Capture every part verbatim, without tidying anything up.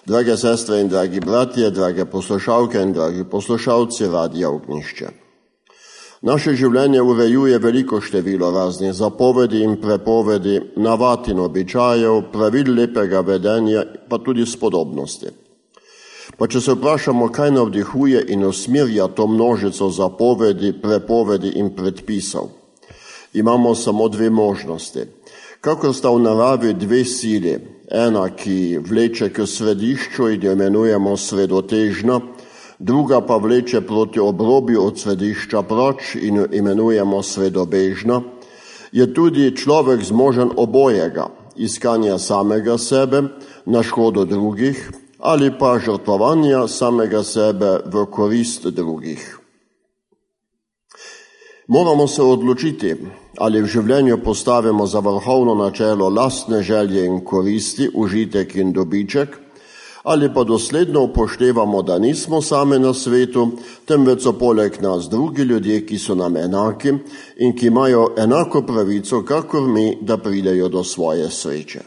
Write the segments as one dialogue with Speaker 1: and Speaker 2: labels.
Speaker 1: Drage sestre in dragi bratje, drage poslušalke in dragi poslušalci Radia Ognjišče. Naše življenje urejuje veliko število raznih zapovedi in prepovedi, navad in običajev, pravil lepega vedenja, pa tudi spodobnosti. Pa če se vprašamo, kaj navdihuje in usmerja to množico zapovedi, prepovedi in predpisov, imamo samo dve možnosti. Kakor sta v naravi dve sili, ena, ki vleče k središču in jo imenujemo sredotežna, druga pa vleče proti obrobju od središča proč in jo imenujemo sredobežna, je tudi človek zmožen obojega, iskanja samega sebe na škodo drugih ali pa žrtvovanja samega sebe v korist drugih. Moramo se odločiti, ali v življenju postavimo za vrhovno načelo lastne želje in koristi, užitek in dobiček, ali pa dosledno upoštevamo, da nismo sami na svetu, temveč so poleg nas drugi ljudje, ki so nam enaki in ki imajo enako pravico, kakor mi, da pridejo do svoje sreče.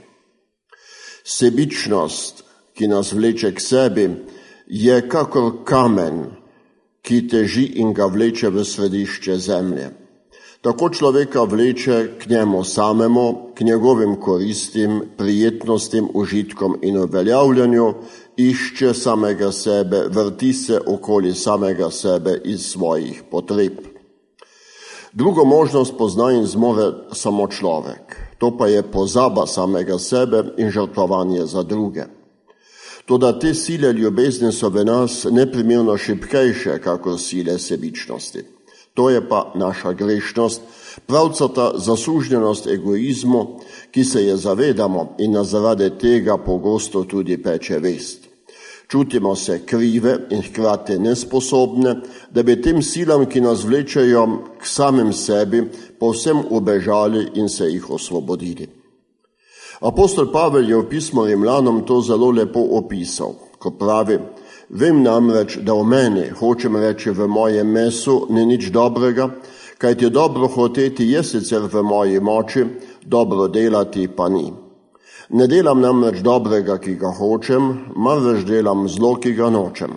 Speaker 1: Sebičnost, ki nas vleče k sebi, je kakor kamen, ki teži in ga vleče v središče zemlje. Tako človeka vleče k njemu samemu, k njegovim koristim, prijetnostim, užitkom in uveljavljanju, išče samega sebe, vrti se okoli samega sebe iz svojih potreb. Drugo možnost pozna in zmore samo človek, to pa je pozaba samega sebe in žrtvovanje za druge. Toda te sile ljubezni so v nas neprimerno šibkejše, kakor sile sebičnosti. To je pa naša grešnost, pravcata zasužnjenost egoizmu, ki se je zavedamo in nas zaradi tega pogosto tudi peče vest. Čutimo se krive in hkrati nesposobne, da bi tem silam, ki nas vlečejo k samim sebi, povsem ubežali in se jih osvobodili. Apostol Pavel je v pismu Rimljanom to zelo lepo opisal, ko pravi: vem namreč, da v meni, hočem reči v mojem mesu, ni nič dobrega, kajti dobro hoteti je sicer v moji moči, dobro delati pa ni. Ne delam namreč dobrega, ki ga hočem, marveč delam zlo, ki ga nočem.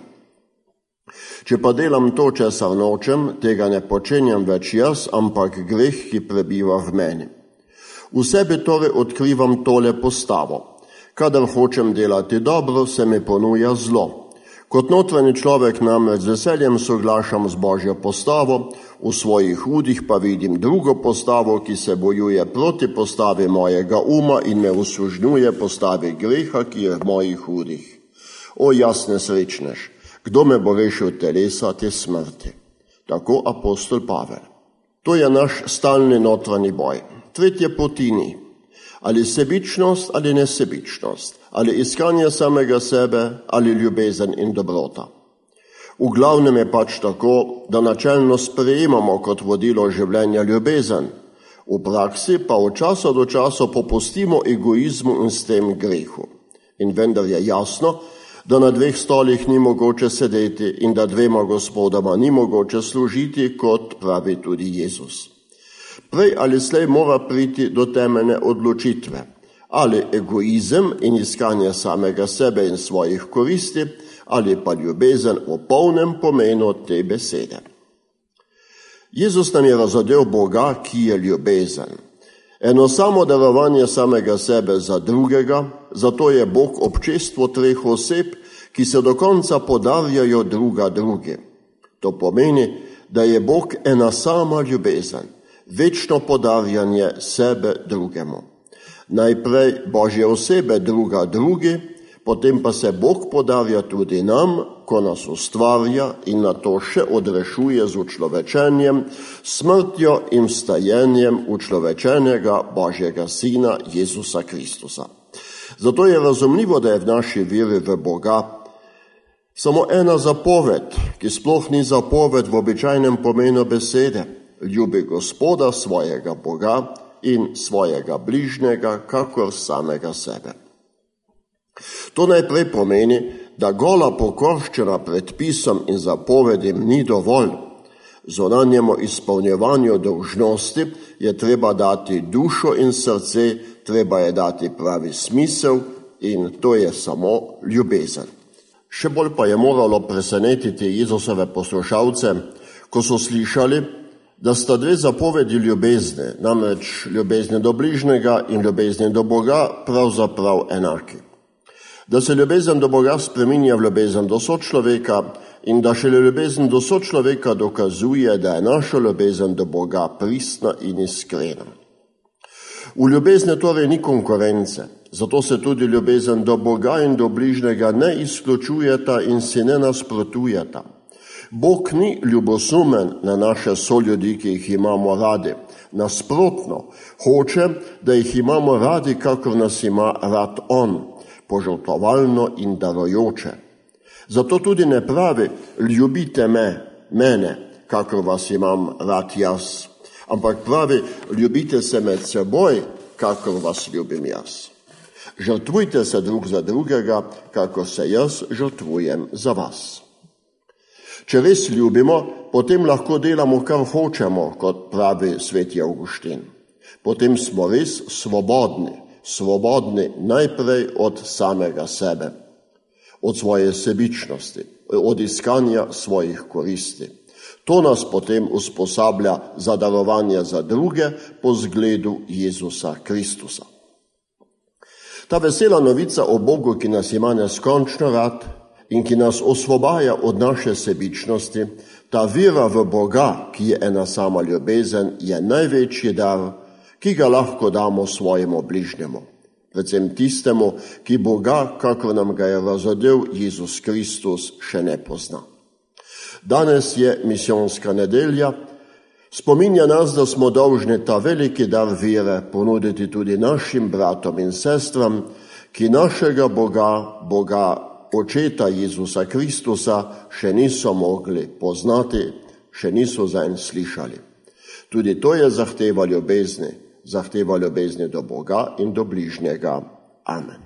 Speaker 1: Če pa delam to, česar nočem, tega ne počenjam več jaz, ampak greh, ki prebiva v meni. V sebi torej odkrivam tole postavo. Kadar hočem delati dobro, se mi ponuja zlo. Kot notranji človek namreč z veseljem soglašam z Božjo postavo, v svojih hudih pa vidim drugo postavo, ki se bojuje proti postavi mojega uma in me usužnjuje postavi greha, ki je v mojih hudih. O jaz nesrečnež, kdo me bo rešil telesa te smrti? Tako apostol Pavel. To je naš stalni notranji boj. Tretje poti ni. Ali sebičnost ali nesebičnost, ali iskanje samega sebe ali ljubezen in dobrota. V glavnem je pač tako, da načelno sprejemamo kot vodilo življenja ljubezen, v praksi pa od časa do časa popustimo egoizmu in s tem grehu. In vendar je jasno, da na dveh stolih ni mogoče sedeti in da dvema gospodama ni mogoče služiti, kot pravi tudi Jezus. Prej ali slej mora priti do temeljne odločitve, ali egoizem in iskanje samega sebe in svojih koristi, ali pa ljubezen v polnem pomenu te besede. Jezus nam je razodel Boga, ki je ljubezen. Eno samo darovanje samega sebe za drugega, zato je Bog občestvo treh oseb, ki se do konca podarjajo druga drugi. To pomeni, da je Bog ena sama ljubezen. Večno podarjanje sebe drugemu. Najprej Božje osebe druga drugi, potem pa se Bog podarja tudi nam, ko nas ustvarja in na to še odrešuje z učlovečenjem, smrtjo in vstajenjem učlovečenega Božjega Sina Jezusa Kristusa. Zato je razumljivo, da je v naši veri v Boga samo ena zapoved, ki sploh ni zapoved v običajnem pomenu besede. Ljubi Gospoda svojega Boga in svojega bližnjega, kakor samega sebe. To najprej pomeni, da gola pokorščina predpisom in zapovedim ni dovolj. Zunanjemu izpolnjevanju dolžnosti je treba dati dušo in srce, treba je dati pravi smisel, in to je samo ljubezen. Še bolj pa je moralo presenetiti Jezusove poslušalce, ko so slišali, da sta dve zapovedi ljubezni, namreč ljubezni do bližnjega in ljubezni do Boga, pravzaprav enaki. Da se ljubezen do Boga spreminja v ljubezen do sočloveka in da šele ljubezen do sočloveka dokazuje, da je naša ljubezen do Boga pristna in iskrena. V ljubezni torej ni konkurence, zato se tudi ljubezen do Boga in do bližnjega ne izključujeta in si ne nasprotujeta. Bog ni ljubosumen na naše soljudi, ki jih imamo radi. Nasprotno, hoče, da jih imamo radi, kakor nas ima rad on, požrtvovalno in darojoče. Zato tudi ne pravi, ljubite me, mene, kakor vas imam rad jaz, ampak pravi, ljubite se med seboj, kakor vas ljubim jaz. Žrtvujte se drug za drugega, kakor se jaz žrtvujem za vas. Če res ljubimo, potem lahko delamo, kar hočemo, kot pravi sveti Avguštin. Potem smo res svobodni, svobodni najprej od samega sebe, od svoje sebičnosti, od iskanja svojih koristi. To nas potem usposablja za darovanje za druge po zgledu Jezusa Kristusa. Ta vesela novica o Bogu, ki nas ima neskončno rad in ki nas osvobaja od naše sebičnosti, ta vera v Boga, ki je ena sama ljubezen, je največji dar, ki ga lahko damo svojemu bližnjemu, predvsem tistemu, ki Boga, kakor nam ga je razodel Jezus Kristus, še ne pozna. Danes je misijonska nedelja, spominja nas, da smo dolžni ta veliki dar vere ponuditi tudi našim bratom in sestram, ki našega Boga, Boga Očeta Jezusa Kristusa, še niso mogli poznati, še niso zanj slišali. Tudi to je zahteva ljubezni, zahteva ljubezni do Boga in do bližnjega. Amen.